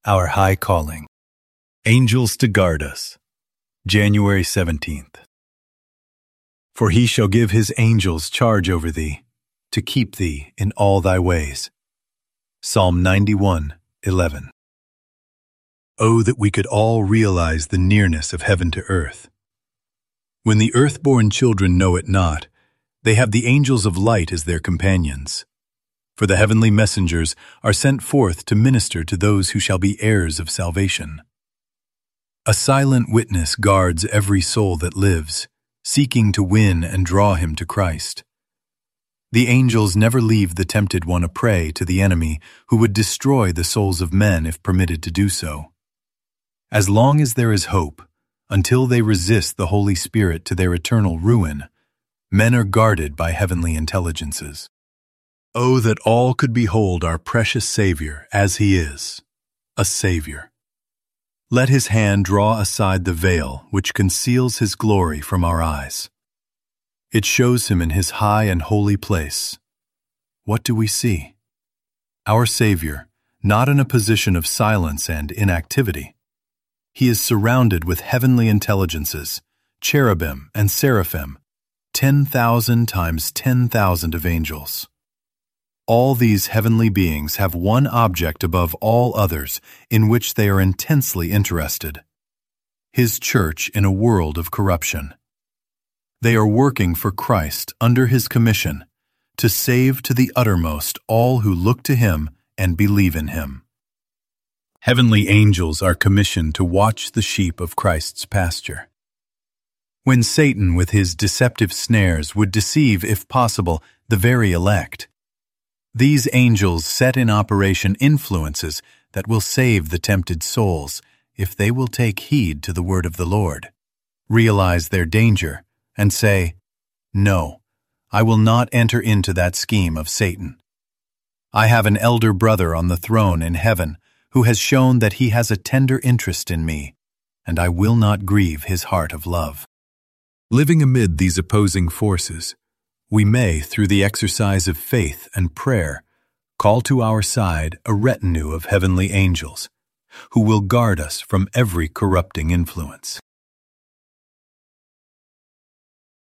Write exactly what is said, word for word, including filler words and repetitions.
Our High Calling. Angels to guard us. January seventeenth. For he shall give his angels charge over thee, to keep thee in all thy ways. Psalm ninety-one, eleven. Oh, that we could all realize the nearness of heaven to earth. When the earth-born children know it not, they have the angels of light as their companions. For the heavenly messengers are sent forth to minister to those who shall be heirs of salvation. A silent witness guards every soul that lives, seeking to win and draw him to Christ. The angels never leave the tempted one a prey to the enemy who would destroy the souls of men if permitted to do so. As long as there is hope, until they resist the Holy Spirit to their eternal ruin, men are guarded by heavenly intelligences. Oh, that all could behold our precious Savior as he is, a Savior. Let his hand draw aside the veil which conceals his glory from our eyes. It shows him in his high and holy place. What do we see? Our Savior, not in a position of silence and inactivity. He is surrounded with heavenly intelligences, cherubim and seraphim, ten thousand times ten thousand of angels. All these heavenly beings have one object above all others in which they are intensely interested: his church in a world of corruption. They are working for Christ under his commission to save to the uttermost all who look to him and believe in him. Heavenly angels are commissioned to watch the sheep of Christ's pasture. When Satan with his deceptive snares would deceive, if possible, the very elect, these angels set in operation influences that will save the tempted souls if they will take heed to the word of the Lord, realize their danger, and say, "No, I will not enter into that scheme of Satan. I have an elder brother on the throne in heaven who has shown that he has a tender interest in me, and I will not grieve his heart of love." Living amid these opposing forces, we may, through the exercise of faith and prayer, call to our side a retinue of heavenly angels, who will guard us from every corrupting influence.